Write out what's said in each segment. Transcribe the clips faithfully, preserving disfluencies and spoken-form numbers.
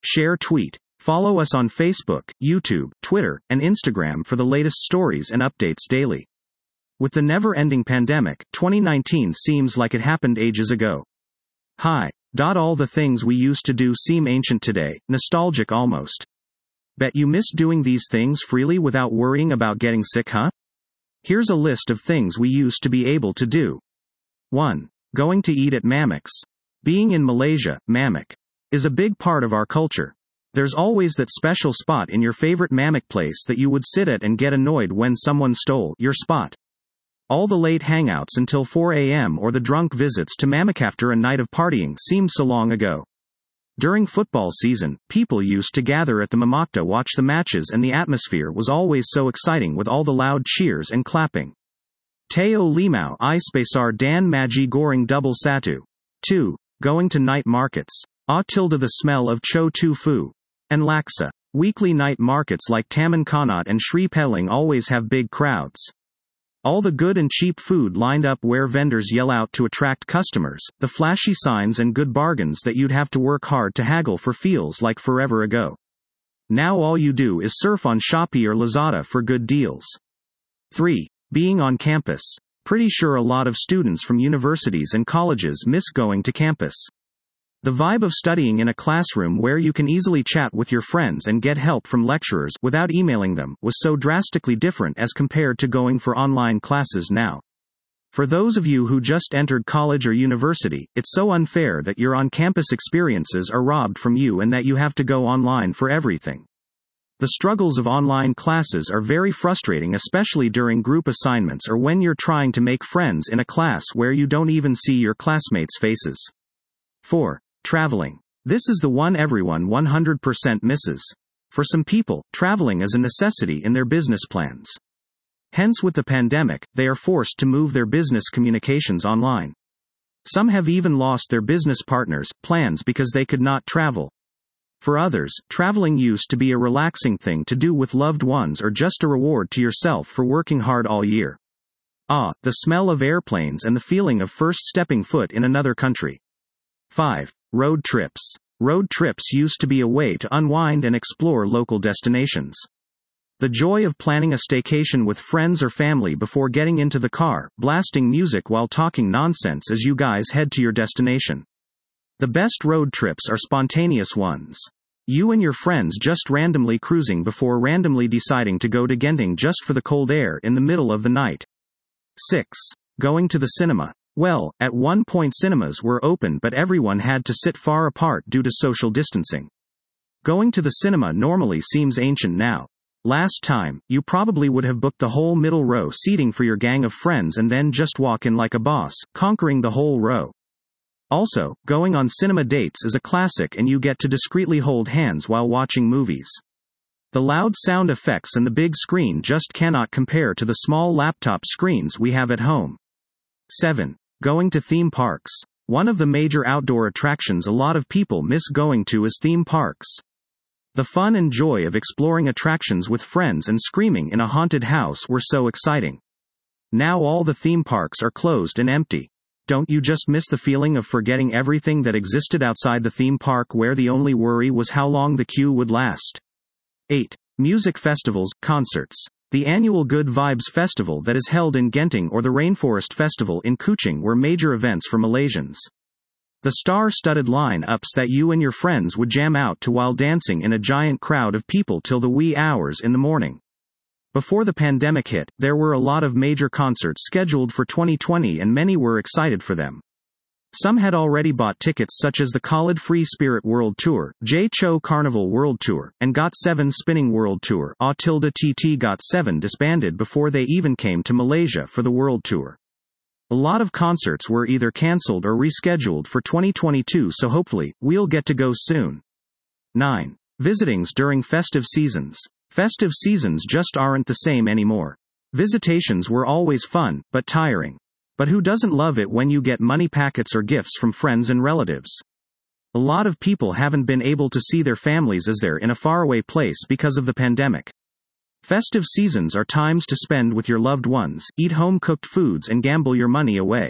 share, tweet. Follow us on Facebook, YouTube, Twitter, and Instagram for the latest stories and updates daily. With the never-ending pandemic, twenty nineteen seems like it happened ages ago. Hi. All the things we used to do seem ancient today, nostalgic almost. Bet you miss doing these things freely without worrying about getting sick, huh? Here's a list of things we used to be able to do. one. Going to eat at Mamaks. Being in Malaysia, Mamak is a big part of our culture. There's always that special spot in your favorite Mamak place that you would sit at and get annoyed when someone stole your spot. All the late hangouts until four a.m. or the drunk visits to Mamak after a night of partying seemed so long ago. During football season, people used to gather at the Mamak to watch the matches, and the atmosphere was always so exciting with all the loud cheers and clapping. Teo Limau I Spacar Dan Magi Goreng Double Satu. two. Going to night markets. Ah tilde the smell of Cho Tu Fu and Laksa. Weekly night markets like Taman Kanat and Sri Peling always have big crowds. All the good and cheap food lined up where vendors yell out to attract customers, the flashy signs and good bargains that you'd have to work hard to haggle for feels like forever ago. Now all you do is surf on Shopee or Lazada for good deals. three. Being on campus. Pretty sure a lot of students from universities and colleges miss going to campus. The vibe of studying in a classroom where you can easily chat with your friends and get help from lecturers without emailing them was so drastically different as compared to going for online classes now. For those of you who just entered college or university, it's so unfair that your on-campus experiences are robbed from you and that you have to go online for everything. The struggles of online classes are very frustrating, especially during group assignments or when you're trying to make friends in a class where you don't even see your classmates' faces. four. Traveling. This is the one everyone one hundred percent misses. For some people, traveling is a necessity in their business plans. Hence, with the pandemic, they are forced to move their business communications online. Some have even lost their business partners' plans because they could not travel. For others, traveling used to be a relaxing thing to do with loved ones or just a reward to yourself for working hard all year. Ah, the smell of airplanes and the feeling of first stepping foot in another country. five. Road trips. Road trips used to be a way to unwind and explore local destinations. The joy of planning a staycation with friends or family before getting into the car, blasting music while talking nonsense as you guys head to your destination. The best road trips are spontaneous ones. You and your friends just randomly cruising before randomly deciding to go to Genting just for the cold air in the middle of the night. six. Going to the cinema. Well, at one point cinemas were open but everyone had to sit far apart due to social distancing. Going to the cinema normally seems ancient now. Last time, you probably would have booked the whole middle row seating for your gang of friends and then just walk in like a boss, conquering the whole row. Also, going on cinema dates is a classic and you get to discreetly hold hands while watching movies. The loud sound effects and the big screen just cannot compare to the small laptop screens we have at home. seven. Going to theme parks. One of the major outdoor attractions a lot of people miss going to is theme parks. The fun and joy of exploring attractions with friends and screaming in a haunted house were so exciting. Now all the theme parks are closed and empty. Don't you just miss the feeling of forgetting everything that existed outside the theme park where the only worry was how long the queue would last? eight. Music festivals, concerts. The annual Good Vibes Festival that is held in Genting or the Rainforest Festival in Kuching were major events for Malaysians. The star-studded line-ups that you and your friends would jam out to while dancing in a giant crowd of people till the wee hours in the morning. Before the pandemic hit, there were a lot of major concerts scheduled for twenty twenty and many were excited for them. Some had already bought tickets such as the Khalid Free Spirit World Tour, J Cho Carnival World Tour, and Got seven Spinning World Tour. A tilde T T Got seven disbanded before they even came to Malaysia for the World Tour. A lot of concerts were either cancelled or rescheduled for twenty twenty-two, so hopefully, we'll get to go soon. nine. Visitings during festive seasons. Festive seasons just aren't the same anymore. Visitations were always fun, but tiring. But who doesn't love it when you get money packets or gifts from friends and relatives? A lot of people haven't been able to see their families as they're in a faraway place because of the pandemic. Festive seasons are times to spend with your loved ones, eat home-cooked foods and gamble your money away.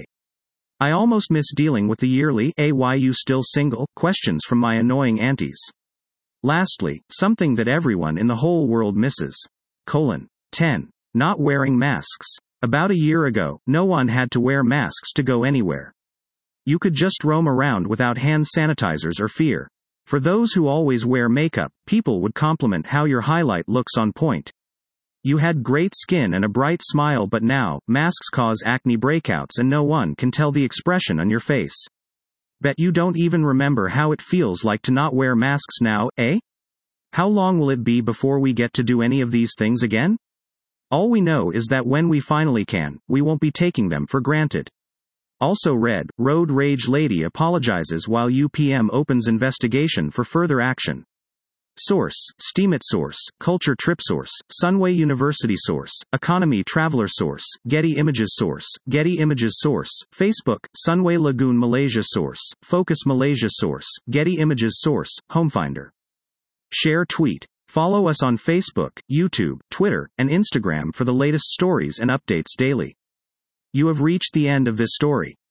I almost miss dealing with the yearly, "Ay, why you still single?" questions from my annoying aunties. Lastly, something that everyone in the whole world misses. Colon. ten. Not wearing masks. About a year ago, no one had to wear masks to go anywhere. You could just roam around without hand sanitizers or fear. For those who always wear makeup, people would compliment how your highlight looks on point. You had great skin and a bright smile, but now, masks cause acne breakouts and no one can tell the expression on your face. Bet you don't even remember how it feels like to not wear masks now, eh? How long will it be before we get to do any of these things again? All we know is that when we finally can, we won't be taking them for granted. Also read, Road Rage Lady apologizes while U P M opens investigation for further action. Source, Steemit Source, Culture Trip Source, Sunway University Source, Economy Traveler Source, Getty Images Source, Getty Images Source, Facebook, Sunway Lagoon Malaysia Source, Focus Malaysia Source, Getty Images Source, Homefinder. Share tweet. Follow us on Facebook, YouTube, Twitter, and Instagram for the latest stories and updates daily. You have reached the end of this story.